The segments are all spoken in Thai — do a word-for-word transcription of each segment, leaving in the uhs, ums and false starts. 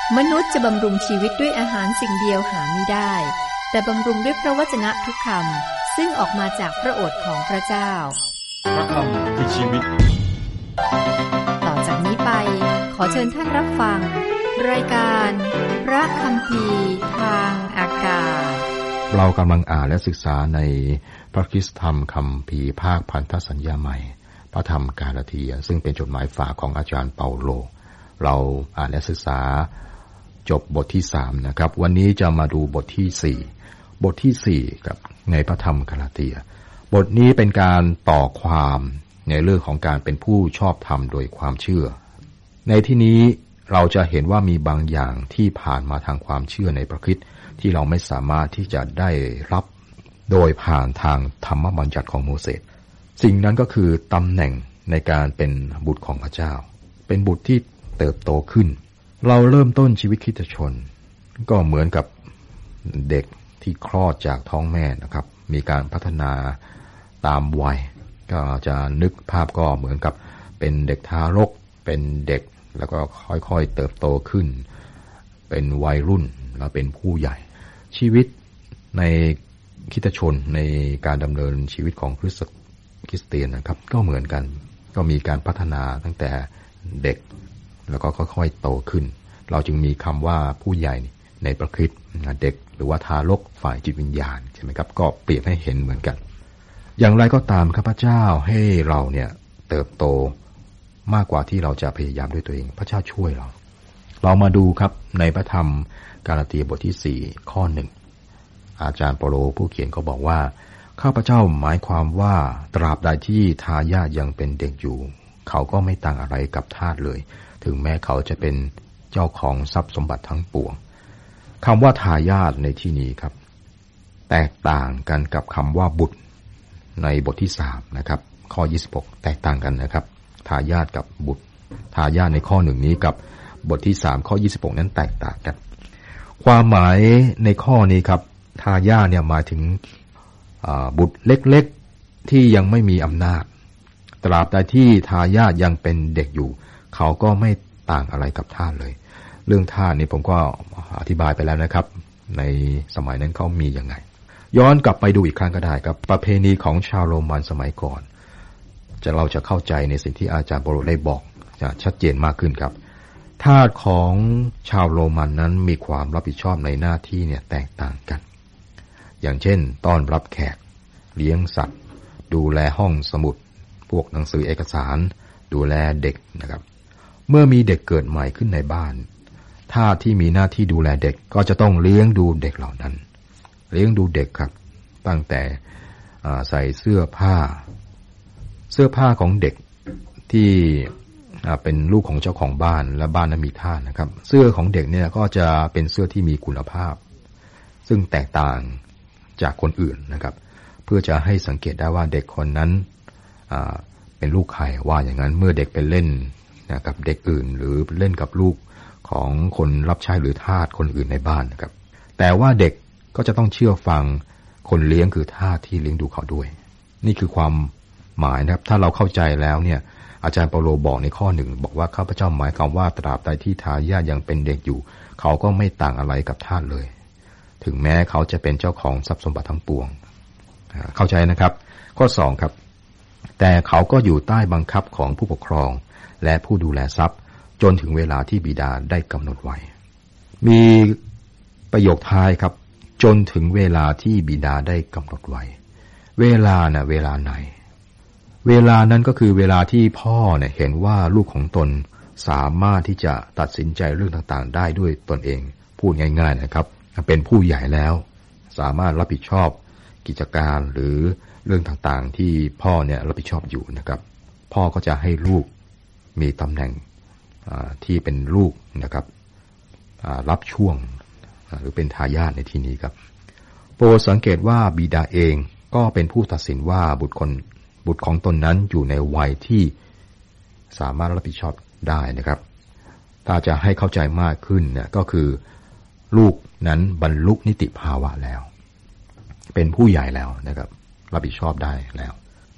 มนุษย์จะบำรุงชีวิตด้วยอาหารสิ่งเดียวหาไม่ได้แต่บำรุงด้วยพระวจนะทุกคำซึ่งออกมาจากพระโอษฐ์ของพระเจ้าพระคำคือชีวิตต่อจากนี้ไปขอเชิญท่านรับฟังรายการพระคัมภีร์ทางอากาศเรากำลังอ่านและศึกษาในพระคริสตธรรมคัมภีร์ภาคพันธสัญญาใหม่พระธรรมกาลาเทียซึ่งเป็นจดหมายฝากของอาจารย์เปาโลเราอ่านและศึกษาจบบทที่สามนะครับวันนี้จะมาดูบทที่สี่บทที่สี่กับในพระธรรมกาลาเทียบทนี้เป็นการต่อความในเรื่องของการเป็นผู้ชอบธรรมโดยความเชื่อในที่นี้เราจะเห็นว่ามีบางอย่างที่ผ่านมาทางความเชื่อในพระคริสต์ที่เราไม่สามารถที่จะได้รับโดยผ่านทางธรรมบัญญัติของโมเสสสิ่งนั้นก็คือตำแหน่งในการเป็นบุตรของพระเจ้าเป็นบุตรที่เติบโตขึ้นเราเริ่มต้นชีวิตคริสตชนก็เหมือนกับเด็กที่คลอดจากท้องแม่นะครับมีการพัฒนาตามวัยก็จะนึกภาพก็เหมือนกับเป็นเด็กทารกเป็นเด็กแล้วก็ค่อยๆเติบโตขึ้นเป็นวัยรุ่นแล้วเป็นผู้ใหญ่ชีวิตในคริสตชนในการดำเนินชีวิตของคริสต์คริสเตียนนะครับก็เหมือนกันก็มีการพัฒนาตั้งแต่เด็กแล้วก็ค่อยๆโตขึ้นเราจึงมีคำว่าผู้ใหญ่ในพระคริสต์เด็กหรือว่าทารกฝ่ายจิตวิญญาณใช่ไหมครับก็เปรียบให้เห็นเหมือนกันอย่างไรก็ตามข้าพเจ้าให้เราเนี่ยเติบโตมากกว่าที่เราจะพยายามด้วยตัวเองพระเจ้าช่วยเราเรามาดูครับในพระธรรมกาลาเทียบทที่สี่ข้อหนึ่งอาจารย์เปาโลผู้เขียนก็บอกว่าข้าพเจ้าหมายความว่าตราบใดที่ทายาทยังเป็นเด็กอยู่เขาก็ไม่ต่างอะไรกับทาสเลยถึงแม้เขาจะเป็นเจ้าของทรัพย์สมบัติทั้งปวงคำว่าทายาทในที่นี้ครับแตกต่างกันกับคำว่าบุตรในบทที่สามนะครับข้อยี่สิบหกแตกต่างกันนะครับทายาทกับบุตรทายาทในข้อหนึ่งนี้กับบทที่สามข้อยี่สิบหกนั้นแตกต่างกันความหมายในข้อนี้ครับทายาทเนี่ยหมายถึงบุตรเล็กๆที่ยังไม่มีอำนาจตราบใดที่ทายาทยังเป็นเด็กอยู่เขาก็ไม่ต่างอะไรกับทาสเลยเรื่องทาสนี่ผมก็อธิบายไปแล้วนะครับในสมัยนั้นเขามียังไงย้อนกลับไปดูอีกครั้งก็ได้ครับประเพณีของชาวโรมันสมัยก่อนจะเราจะเข้าใจในสิ่งที่อาจารย์เปาโลได้บอกจะชัดเจนมากขึ้นครับทาสของชาวโรมันนั้นมีความรับผิดชอบในหน้าที่เนี่ยแตกต่างกันอย่างเช่นต้อนรับแขกเลี้ยงสัตว์ดูแลห้องสมุดพวกหนังสือเอกสารดูแลเด็กนะครับเมื่อมีเด็กเกิดใหม่ขึ้นในบ้านทาสที่มีหน้าที่ดูแลเด็กก็จะต้องเลี้ยงดูเด็กเหล่านั้นเลี้ยงดูเด็กครับตั้งแต่ใส่เสื้อผ้าเสื้อผ้าของเด็กที่เป็นลูกของเจ้าของบ้านและบ้านนั้นมีทาสนะครับเสื้อของเด็กเนี่ยก็จะเป็นเสื้อที่มีคุณภาพซึ่งแตกต่างจากคนอื่นนะครับเพื่อจะให้สังเกตได้ว่าเด็กคนนั้นเป็นลูกใครว่าอย่างนั้นเมื่อเด็กไปเล่นกับเด็กอื่นหรือเล่นกับลูกของคนรับใช้หรือทาสคนอื่นในบ้านนะครับแต่ว่าเด็กก็จะต้องเชื่อฟังคนเลี้ยงคือทาสที่เลี้ยงดูเขาด้วยนี่คือความหมายนะครับถ้าเราเข้าใจแล้วเนี่ยอาจารย์เปาโลบอกในข้อหนึ่งบอกว่าข้าพเจ้าหมายความว่าตราบใดที่ทายาทยังเป็นเด็กอยู่เขาก็ไม่ต่างอะไรกับทาสเลยถึงแม้เขาจะเป็นเจ้าของทรัพย์สมบัติทั้งปวงเข้าใจนะครับข้อสองครับแต่เขาก็อยู่ใต้บังคับของผู้ปกครองและผู้ดูแลทรัพย์จนถึงเวลาที่บิดาได้กำหนดไว้มีประโยคท้ายครับจนถึงเวลาที่บิดาได้กำหนดไว้เวลาน่ะเวลาไหนเวลานั้นก็คือเวลาที่พ่อเนี่ยเห็นว่าลูกของตนสามารถที่จะตัดสินใจเรื่องต่างๆได้ด้วยตนเองพูดง่ายๆนะครับเป็นผู้ใหญ่แล้วสามารถรับผิดชอบกิจการหรือเรื่องต่างๆที่พ่อเนี่ยรับผิดชอบอยู่นะครับพ่อก็จะให้ลูกมีตำแหน่งที่เป็นลูกนะครับรับช่วงหรือเป็นทายาทในที่นี้ครับโปรดสังเกตว่าบิดาเองก็เป็นผู้ตัดสินว่าบุตรคนบุตรของตนนั้นอยู่ในวัยที่สามารถรับผิดชอบได้นะครับถ้าจะให้เข้าใจมากขึ้นเนี่ยก็คือลูกนั้นบรรลุนิติภาวะแล้วเป็นผู้ใหญ่แล้วนะครับรับผิดชอบได้แล้ว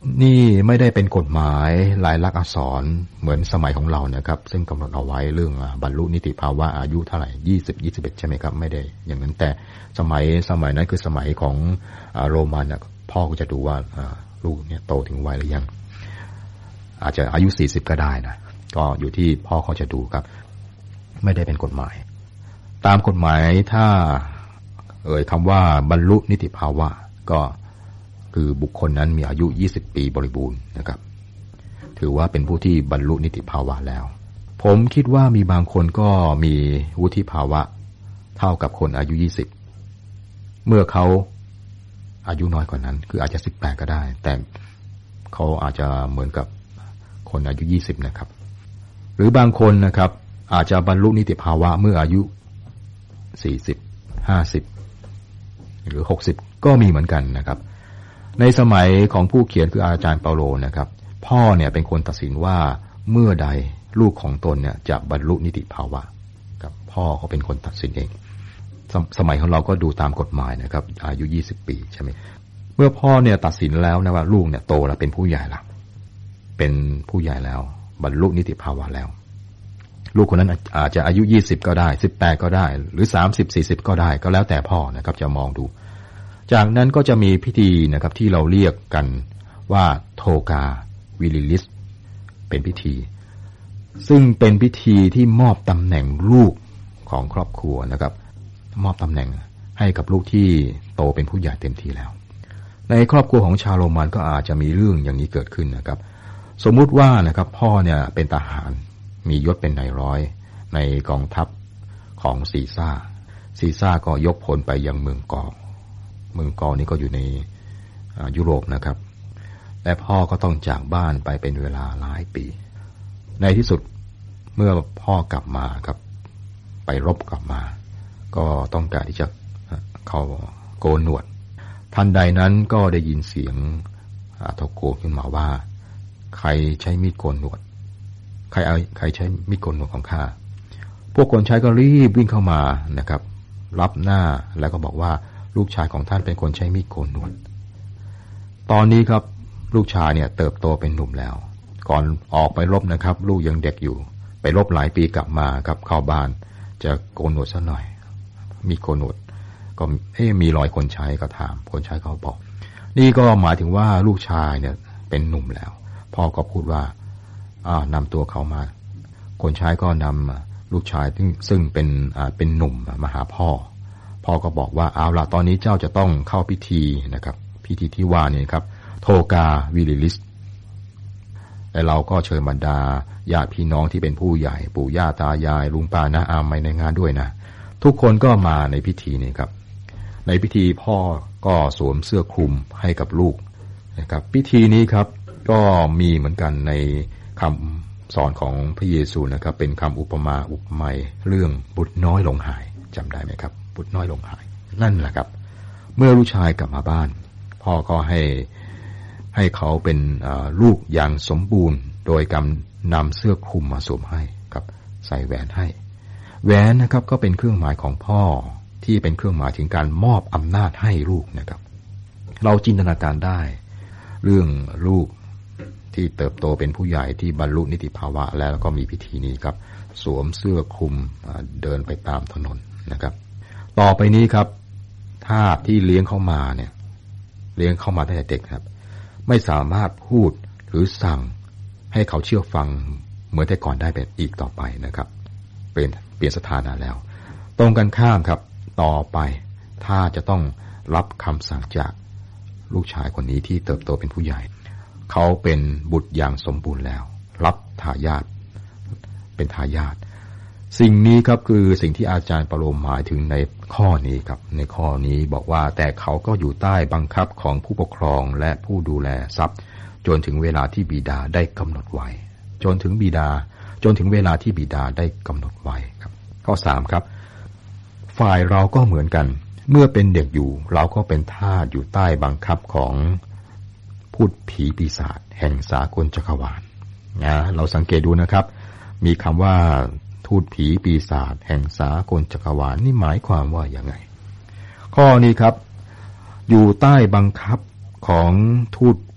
นี่ไม่ได้เป็นกฎหมายลายลักษณ์อักษรเหมือนสมัยของเรานะครับซึ่งกำหนดเอาไว้เรื่องบรรลุนิติภาวะอายุเท่าไหร่ยี่สิบ ยี่สิบเอ็ดใช่ไหมครับไม่ได้อย่างนั้นแต่สมัยสมัยนั้นคือสมัยของโรมันนะพ่อก็จะดูว่าลูกเนี่ยโตถึงวัยหรือยังอาจจะอายุสี่สิบก็ได้นะก็อยู่ที่พ่อเขาจะดูครับไม่ได้เป็นกฎหมายตามกฎหมายถ้าเอ่ยคำว่าบรรลุนิติภาวะก็คือบุคคลนั้นมีอายุยี่สิบปีบริบูรณ์นะครับถือว่าเป็นผู้ที่บรรลุนิติภาวะแล้วผมคิดว่ามีบางคนก็มีวุฒิภาวะเท่ากับคนอายุยี่สิบเมื่อเขาอายุน้อยกว่านั้นคืออาจจะสิบแปดก็ได้แต่เขาอาจจะเหมือนกับคนอายุยี่สิบนะครับหรือบางคนนะครับอาจจะบรรลุนิติภาวะเมื่ออายุสี่สิบ ห้าสิบหรือหกสิบก็มีเหมือนกันนะครับในสมัยของผู้เขียนคืออาจารย์เปาโลนะครับพ่อเนี่ยเป็นคนตัดสินว่าเมื่อใดลูกของตนเนี่ยจะบรรลุนิติภาวะครับพ่อเขาเป็นคนตัดสินเอง ส, สมัยของเราก็ดูตามกฎหมายนะครับอายุยี่สิบปีใช่ไหมเมื่อพ่อเนี่ยตัดสินแล้วนะว่าลูกเนี่ยโตแล้วเป็นผู้ใหญ่ละเป็นผู้ใหญ่แล้วบรรลุนิติภาวะแล้วลูกคนนั้นอาจจะอายุยี่สิบก็ได้สิบแปดก็ได้หรือสามสิบ สี่สิบก็ได้ก็แล้วแต่พ่อนะครับจะมองดูจากนั้นก็จะมีพิธีนะครับที่เราเรียกกันว่าโทกาวิลิลิสเป็นพิธีซึ่งเป็นพิธีที่มอบตำแหน่งลูกของครอบครัวนะครับมอบตำแหน่งให้กับลูกที่โตเป็นผู้ใหญ่เต็มทีแล้วในครอบครัวของชาวโรมันก็อาจจะมีเรื่องอย่างนี้เกิดขึ้นนะครับสมมุติว่านะครับพ่อเนี่ยเป็นทหารมียศเป็นนายร้อยในกองทัพของซีซ่าซีซ่าก็ยกพลไปยังเมืองกอเมืองกอนี่ก็อยู่ในยุโรปนะครับและพ่อก็ต้องจากบ้านไปเป็นเวลาหลายปีในที่สุดเมื่อพ่อกลับมาครับไปรบกลับมาก็ต้องการที่จะเขาโกนหนวดทันใดนั้นก็ได้ยินเสียงตะโกนขึ้นมาว่าใครใช้มีดโกนหนวดใครเอาใครใช้มีดโกนหนวดของข้าพวกคนใช้ก็รีบวิ่งเข้ามานะครับรับหน้าแล้วก็บอกว่าลูกชายของท่านเป็นคนใช้มีดโกนหนวดตอนนี้ครับลูกชายเนี่ยเติบโตเป็นหนุ่มแล้วก่อนออกไปรบนะครับลูกยังเด็กอยู่ไปรบหลายปีกลับมาครับเข้าบ้านจะโกนหนวดซะหน่อยมีโกนหนวดก็เอ๊ะมีรอยคนใช้ก็ถามคนใช้เขาบอกนี่ก็หมายถึงว่าลูกชายเนี่ยเป็นหนุ่มแล้วพ่อก็พูดว่าอ่านำตัวเขามาคนใช้ก็นำลูกชายซึ่งซึ่งเป็นอ่าเป็นหนุ่มมาหาพ่อพ่อก็บอกว่าเอาล่ะตอนนี้เจ้าจะต้องเข้าพิธีนะครับพิธีที่ว่านี่ครับโทกาวิลิลิสและเราก็เชิญบรรดาญาติพี่น้องที่เป็นผู้ใหญ่ปู่ย่าตายายลุงป้าน้าอามาในงานด้วยนะทุกคนก็มาในพิธีนี้ครับในพิธีพ่อก็สวมเสื้อคลุมให้กับลูกนะครับพิธีนี้ครับก็มีเหมือนกันในคำสอนของพระเยซูนะครับเป็นคำอุปมาอุปไมยเรื่องบุตรน้อยหลงหายจำได้ไหมครับบุตรน้อยหลงหายนั่นแหละครับเมื่อลูกชายกลับมาบ้านพ่อก็ให้ให้เขาเป็นลูกอย่างสมบูรณ์โดยการนำเสื้อคลุมมาสวมให้ครับใส่แหวนให้แหวนนะครับก็เป็นเครื่องหมายของพ่อที่เป็นเครื่องหมายถึงการมอบอำนาจให้ลูกนะครับเราจินตนาการได้เรื่องลูกที่เติบโตเป็นผู้ใหญ่ที่บรรลุนิติภาวะแล้วก็มีพิธีนี้ครับสวมเสื้อคลุมเดินไปตามถนนนะครับต่อไปนี้ครับทาสที่เลี้ยงเข้ามาเนี่ยเลี้ยงเข้ามาตั้งแต่เด็กครับไม่สามารถพูดหรือสั่งให้เขาเชื่อฟังเหมือนแต่ก่อนได้เป็นอีกต่อไปนะครับเปลี่ยนเปลี่ยนสถานะแล้วตรงกันข้ามครับต่อไปถ้าจะต้องรับคำสั่งจากลูกชายคนนี้ที่เติบโตเป็นผู้ใหญ่เขาเป็นบุตรอย่างสมบูรณ์แล้วรับทายาทเป็นทายาทสิ่งนี้ครับคือสิ่งที่อาจารย์เปาโลหมายถึงในข้อนี้ครับในข้อนี้บอกว่าแต่เขาก็อยู่ใต้บังคับของผู้ปกครองและผู้ดูแลทรัพย์จนถึงเวลาที่บิดาได้กำหนดไว้จนถึงบิดาจนถึงเวลาที่บิดาได้กำหนดไว้ครับข้อสามครับฝ่ายเราก็เหมือนกันเมื่อเป็นเด็กอยู่เราก็เป็นทาสอยู่ใต้บังคับของพูดผีปีศาจแห่งสากลจักรวาลนะเราสังเกตดูนะครับมีคำว่าทูตผีปีศาจแห่งสากลจักรวาลนี่หมายความว่าอย่างไงข้อนี้ครับอยู่ใต้บังคับของทูตผี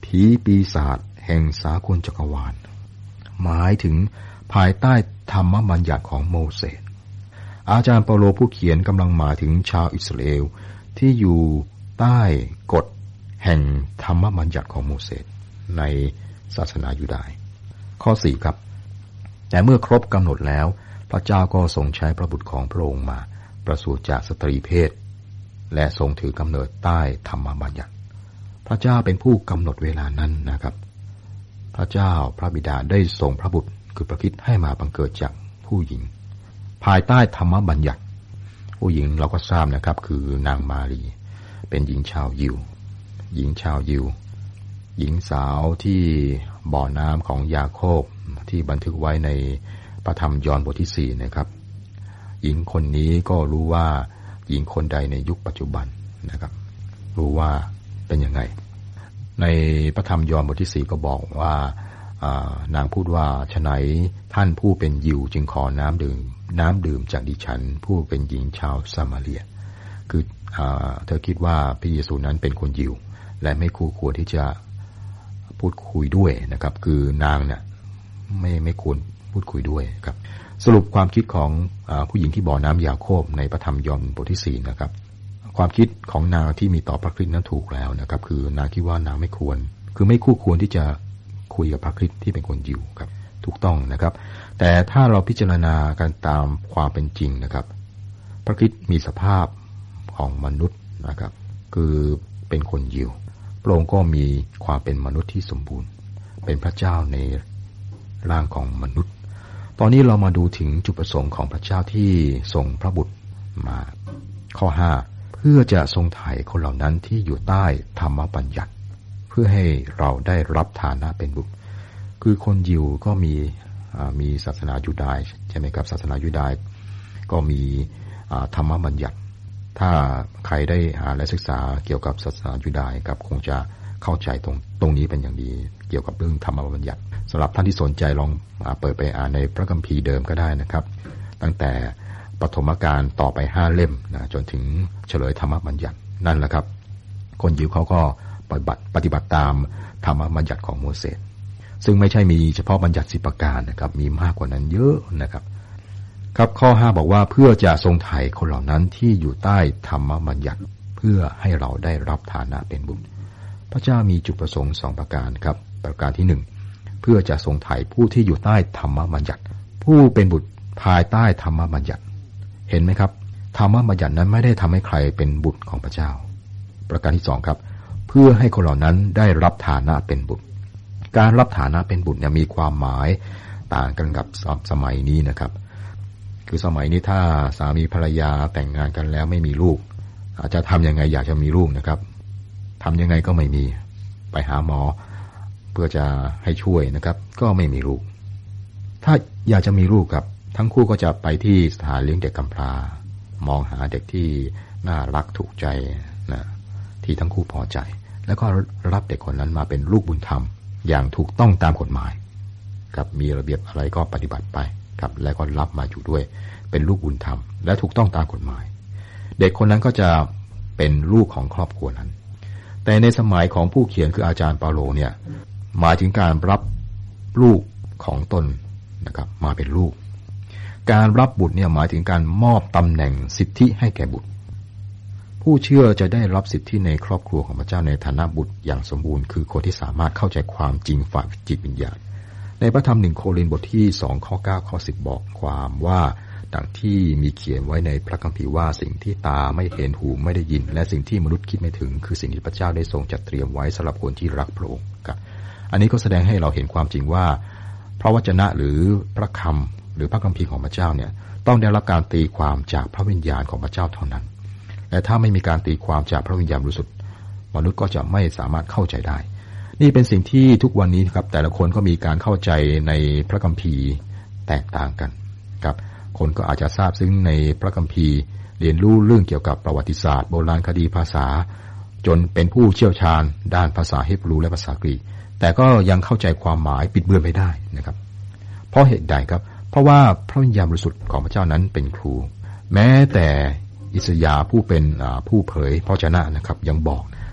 ถีปีศาจแห่งสากลจักรวาลหมายถึงภายใต้ธรรมบัญญัติของโมเสสอาจารย์เปาโลผู้เขียนกำลังหมายถึงชาวอิสราเอลที่อยู่ใต้กฎแห่งธรรมบัญญัติของโมเสสในศาสนายูดาห์ข้อสี่ครับแต่เมื่อครบกำหนดแล้วพระเจ้าก็ทรงใช้พระบุตรของพระองค์มาประสูติจากสตรีเพศและทรงถือกำเนิดใต้ธรรมบัญญัติพระเจ้าเป็นผู้กำหนดเวลานั้นนะครับพระเจ้าพระบิดาได้ทรงพระบุตรคือพระคริสต์ให้มาบังเกิดจากผู้หญิงภายใต้ธรรมบัญญัติผู้หญิงเราก็ทราบนะครับคือนางมารีเป็นหญิงชาวยิวหญิงชาวยิวหญิงสาวที่บ่อน้ำของยาโคบที่บันทึกไว้ในพระธรรมยอห์นบทที่สี่นะครับหญิงคนนี้ก็รู้ว่าหญิงคนใดในยุคปัจจุบันนะครับรู้ว่าเป็นยังไงในพระธรรมยอห์นบทที่สี่ก็บอกว่านางพูดว่าฉะไหนท่านผู้เป็นยิวจึงขอน้ำดื่มน้ำดื่มจากดิฉันผู้เป็นหญิงชาวซามาเรียคือเธอคิดว่าพระเยซูนั้นเป็นคนยิวและไม่คู่ควรที่จะพูดคุยด้วยนะครับคือนางเนี่ยไม่ไม่ควรพูดคุยด้วยครับสรุปความคิดของผู้หญิงที่บ่อน้ำยาโคบในพระธรรมยอห์นบทที่สี่นะครับความคิดของนางที่มีต่อพระคริสต์นั้นถูกแล้วนะครับคือนางคิดว่านางไม่ควรคือไม่คู่ควรที่จะคุยกับพระคริสต์ที่เป็นคนยิวครับถูกต้องนะครับแต่ถ้าเราพิจารณากันตามความเป็นจริงนะครับพระคริสต์มีสภาพของมนุษย์นะครับคือเป็นคนยิวพระองค์ก็มีความเป็นมนุษย์ที่สมบูรณ์เป็นพระเจ้าในร่างของมนุษย์ตอนนี้เรามาดูถึงจุดประสงค์ของพระเจ้าที่ส่งพระบุตรมาข้อห้าเพื่อจะทรงไถ่คนเหล่านั้นที่อยู่ใต้ธรรมบัญญัติเพื่อให้เราได้รับฐานะเป็นบุตรคือคนยิวก็มีมีศาสนายูดาห์ใช่ไหมครับศาสนายูดาห์ก็มีธรรมบัญญัติถ้าใครได้หาและศึกษาเกี่ยวกับศาสนายูดาห์ครับคงจะเข้าใจตรงตรงนี้เป็นอย่างดีเกี่ยวกับเรื่องธรรมบัญญัติสำหรับท่านที่สนใจลองเปิดไปอ่านในพระคัมภีร์เดิมก็ได้นะครับตั้งแต่ปฐมกาลต่อไปห้าเล่มนะจนถึงเฉลยธรรมบัญญัตินั่นแหละครับคนยิวเขาก็ปฏิบัติปฏิบัติตามธรรมบัญญัติของโมเสสซึ่งไม่ใช่มีเฉพาะบัญญัติสิบประการนะครับมีมากกว่านั้นเยอะนะครับครับข้อห้าบอกว่าเพื่อจะทรงไถ่คนเหล่านั้นที่อยู่ใต้ธรรมบัญญัติเพื่อให้เราได้รับฐานะเป็นบุตรพระเจ้ามีจุดประสงค์สองประการครับประการที่หนึ่งเพื่อจะทรงไถ่ผู้ที่อยู่ใต้ธรรมบัญญัติผู้เป็นบุตรภายใต้ธรรมบัญญัติเห็นไหมครับธรรมบัญญัตินั้นไม่ได้ทำให้ใครเป็นบุตรของพระเจ้าประการที่สองครับเพื่อให้คนเหล่านั้นได้รับฐานะเป็นบุตรการรับฐานะเป็นบุตรเนี่ยมีความหมายต่างกันกับสมัยนี้นะครับคือสมัยนี้ถ้าสามีภรรยาแต่งงานกันแล้วไม่มีลูกอาจจะทำยังไงอยากจะมีลูกนะครับทำยังไงก็ไม่มีไปหาหมอเพื่อจะให้ช่วยนะครับก็ไม่มีลูกถ้าอยากจะมีลูกครับทั้งคู่ก็จะไปที่สถานเลี้ยงเด็กกำพร้ามองหาเด็กที่น่ารักถูกใจนะที่ทั้งคู่พอใจแล้วก็รับเด็กคนนั้นมาเป็นลูกบุญธรรมอย่างถูกต้องตามกฎหมายครับมีระเบียบอะไรก็ปฏิบัติไปครับแล้วก็รับมาอยู่ด้วยเป็นลูกบุญธรรมและถูกต้องตามกฎหมายเด็กคนนั้นก็จะเป็นลูกของครอบครัวนั้นแต่ในสมัยของผู้เขียนคืออาจารย์เปาโลเนี่ยหมายถึงการรับลูกของตนนะครับมาเป็นลูกการรับบุตรเนี่ยหมายถึงการมอบตำแหน่งสิทธิให้แก่บุตรผู้เชื่อจะได้รับสิทธิในครอบครัวของพระเจ้าในฐานะบุตรอย่างสมบูรณ์คือคนที่สามารถเข้าใจความจริงฝ่ายจิตวิญญาณในพระธรรมหนึ่งโครินธ์บทที่สองข้อเก้าข้อสิบบอกความว่าดังที่มีเขียนไว้ในพระคัมภีร์ว่าสิ่งที่ตาไม่เห็นหูไม่ได้ยินและสิ่งที่มนุษย์คิดไม่ถึงคือสิ่งที่พระเจ้าได้ทรงจัดเตรียมไว้สำหรับคนที่รักพระองค์ครับอันนี้ก็แสดงให้เราเห็นความจริงว่าพระวจนะหรือพระคำหรือพระคัมภีร์ของพระเจ้าเนี่ยต้องได้รับการตีความจากพระวิญญาณของพระเจ้าเท่านั้นและถ้าไม่มีการตีความจากพระวิญญาณบริสุทธิ์มนุษย์ก็จะไม่สามารถเข้าใจได้นี่เป็นสิ่งที่ทุกวันนี้ครับแต่ละคนก็มีการเข้าใจในพระคัมภีร์แตกต่างกันครับคนก็อาจจะทราบซึ้งในพระคัมภีร์เรียนรู้เรื่องเกี่ยวกับประวัติศาสตร์โบราณคดีภาษาจนเป็นผู้เชี่ยวชาญด้านภาษาฮีบรูและภาษากรีกแต่ก็ยังเข้าใจความหมายปิดเบือนไม่ได้นะครับเพราะเหตุใดครับเพราะว่าพระวิญญาณบริสุทธิ์ของพระเจ้านั้นเป็นครูแม้แต่อิสยาห์ผู้เป็นผู้เผยพระวจนะนะครับยังบอก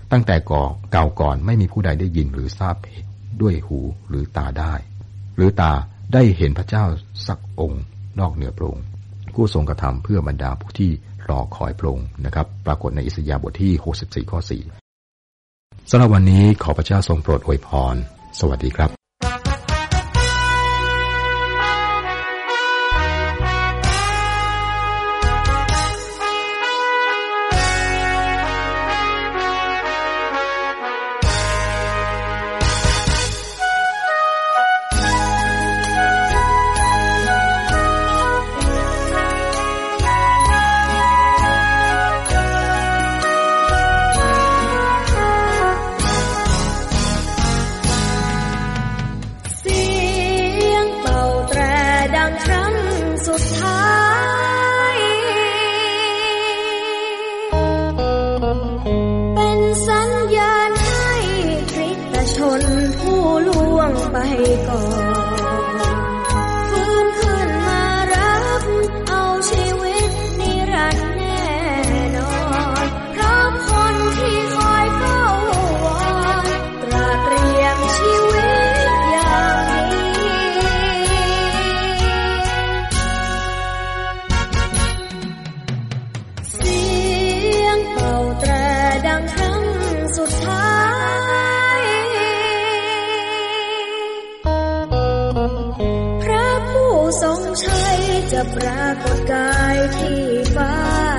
ตั้งแต่ก่อเก่าก่อนไม่มีผู้ใดได้ยินหรือทราบด้วยหูหรือตาได้หรือตาได้เห็นพระเจ้าสักองค์นอกเหนือพระองค์ผู้ทรงกระทำเพื่อบรรดาผู้ที่รอคอยพระองค์นะครับปรากฏในอิสยาห์บทที่หกสิบสี่ข้อสี่สำหรับวันนี้ขอพระเจ้าทรงโปรดอวยพรสวัสดีครับไปก่อนฟื้นขึ้นมารับเอาชีวิตนิรันดร์แน่นอนเพราะคนที่คอยเฝ้าวอนตราเตรียมชีวิตอย่างนี้เสียงเป่าแตรดังครั้งสุดท้ายพระผู้ทรงชัยจะปรากฏกายที่ฟ้า